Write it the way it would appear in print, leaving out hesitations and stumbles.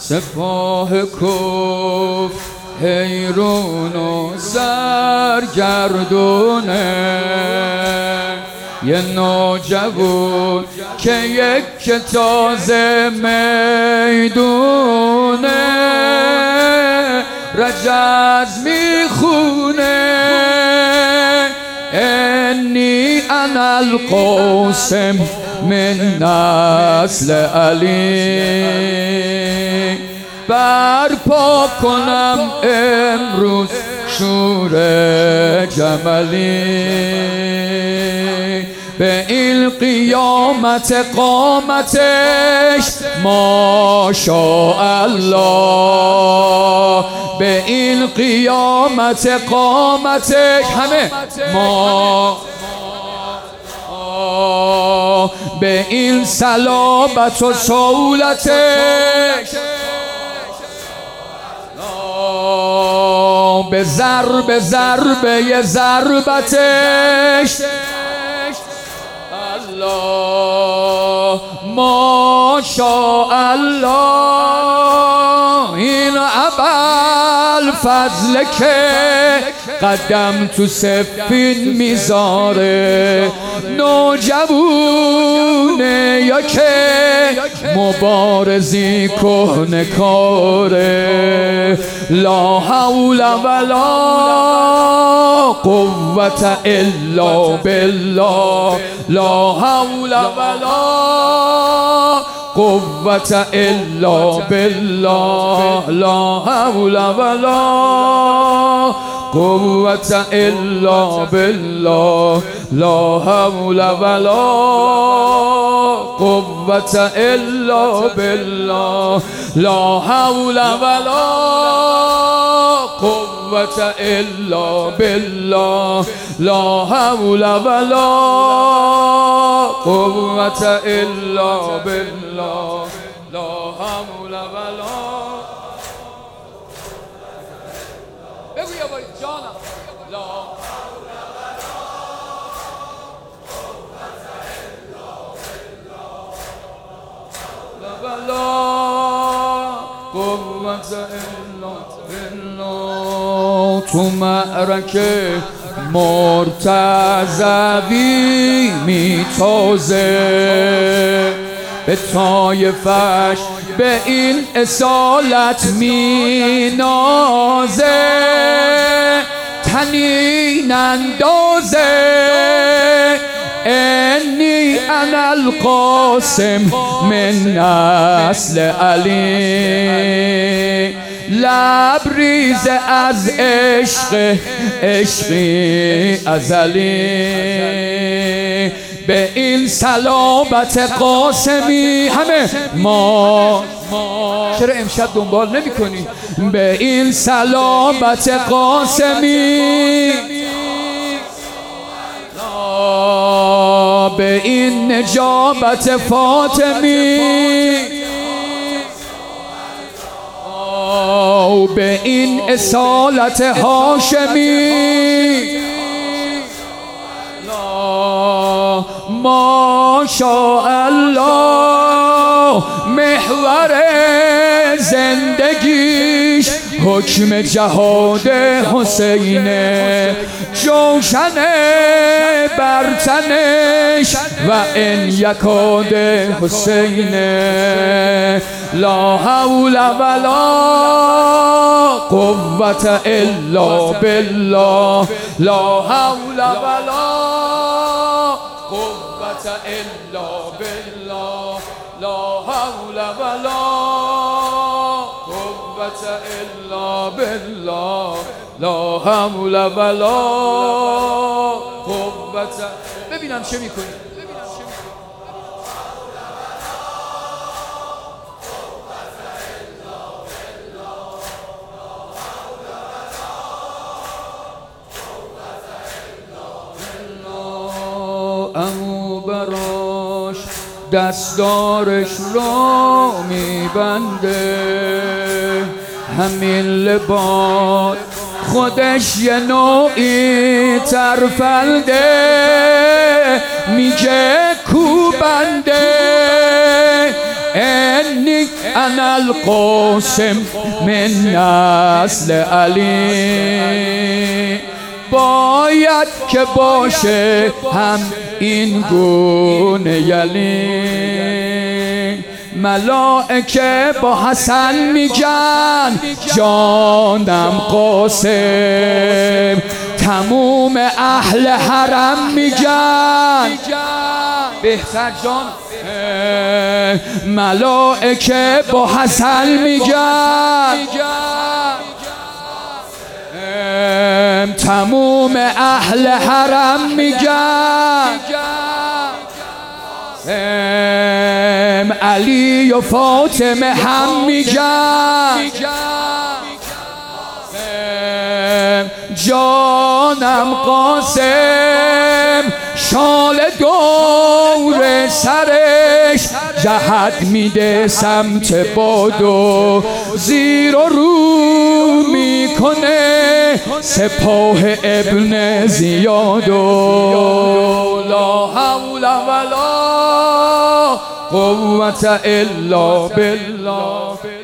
سپاه کف حیرون و سرگردونه، یه نوجوان که یک تازه میدونه، رجز میخونه انی انا القاسم من نسل علی، برپا کنم امروز شور جملی، به این قیامت قامتش ماشاءالله، به این قیامت قامتش همه به این صلابت و صولتش به ضرب ضربه ضربتش الله ماشاءالله. این ابوالفضل که قدم تو سفین میذاره، نوجوونه یا که مبارزی کهنه کاره، لا حول ولا قوة الا بالله، لا حول ولا قوة الا بالله، لا حول ولا قوة الا بالله، لا حول ولا قوة الا بالله، لا حول ولا قوة الا بالله، لا حول ولا قوة الا بالله، لا حول ولا. بگو یا بایی جانم، لا حول ولا قوة الا بالله. تو معرکه مرتضوی میتازه، به طایفش به این اصالت مینازه، تنین اندازه انی انا القاسم من نسل علی، لبریز از عشق عشقی ازلی، به این صلابت قاسمی همه ما چرا امشب دنبال نمی کنی؟ به این صلابت قاسمی، به این نجابت فاطمی، به این اصالت هاشمی، ماشاءالله. محور زندگیش حکم جهاد حسینه، جوشن برتنش و ان یکاد حسینه، لا حول ولا قوة الا بالله، لا حول ولا قوة الا بالله، لا حول ولا قوة الا بالله، لا حول ولا قوة. ببینم چه میکنی. امو براش دستارش رو میبنده، همین لباس خودش یه نوعی ترفلده، میگه کوبنده انی انا القاسم من نسل علی. باید که باشه هم این گونه یلی. ملائکه با حسن میگن جانم قاسم. تموم اهل حرم میگن بهتر جان. ملائکه با حسن میگن تموم اهل حرم میگن علی و فاطمه هم میگن جانم قاسم. شال دور سرش جهت میده سمت بادو، زیر و رو میکنه سپاه ابن زیادو. لا حول ولا قوة الا بالله.